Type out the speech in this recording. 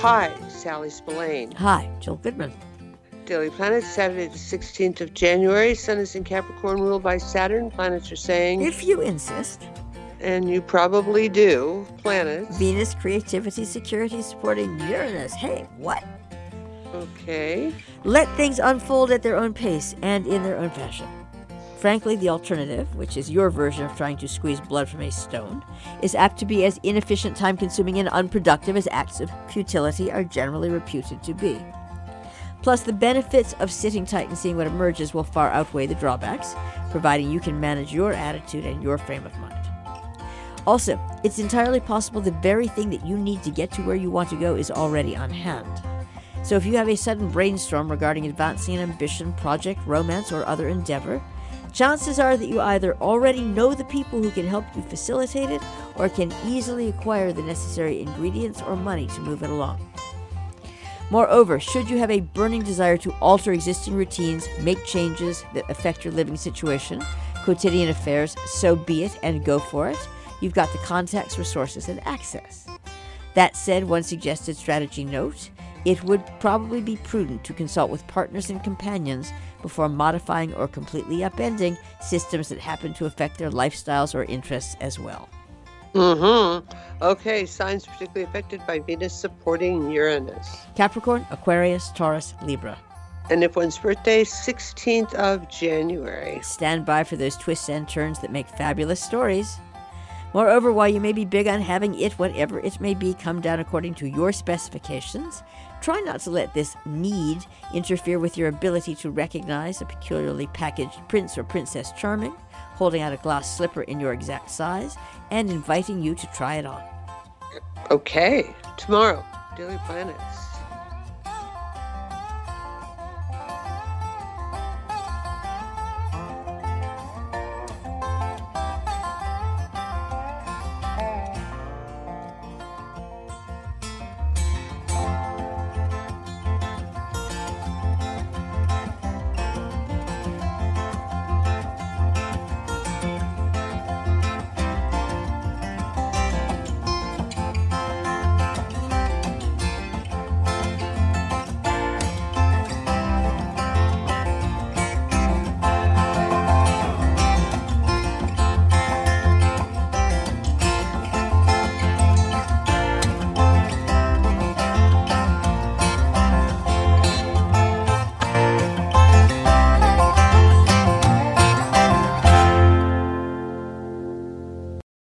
Hi, Sally Spillane. Hi, Jill Goodman. Daily Planets, Saturday the 16th of January. Sun is in Capricorn, ruled by Saturn. Planets are saying, if you insist. And you probably do. Planets. Venus, creativity, security, supporting Uranus. Hey, what? Okay. Let things unfold at their own pace and in their own fashion. Frankly, the alternative, which is your version of trying to squeeze blood from a stone, is apt to be as inefficient, time-consuming, and unproductive as acts of futility are generally reputed to be. Plus, the benefits of sitting tight and seeing what emerges will far outweigh the drawbacks, providing you can manage your attitude and your frame of mind. Also, it's entirely possible the very thing that you need to get to where you want to go is already on hand. So if you have a sudden brainstorm regarding advancing an ambition, project, romance, or other endeavor, chances are that you either already know the people who can help you facilitate it or can easily acquire the necessary ingredients or money to move it along. Moreover, should you have a burning desire to alter existing routines, make changes that affect your living situation, quotidian affairs, so be it and go for it. You've got the contacts, resources, and access. That said, one suggested strategy note, it would probably be prudent to consult with partners and companions before modifying or completely upending systems that happen to affect their lifestyles or interests as well. Okay, signs particularly affected by Venus supporting Uranus. Capricorn, Aquarius, Taurus, Libra. And if one's birthday, 16th of January. Stand by for those twists and turns that make fabulous stories. Moreover, while you may be big on having it, whatever it may be, come down according to your specifications, try not to let this need interfere with your ability to recognize a peculiarly packaged prince or princess charming, holding out a glass slipper in your exact size, and inviting you to try it on. Okay, tomorrow, Daily Planets.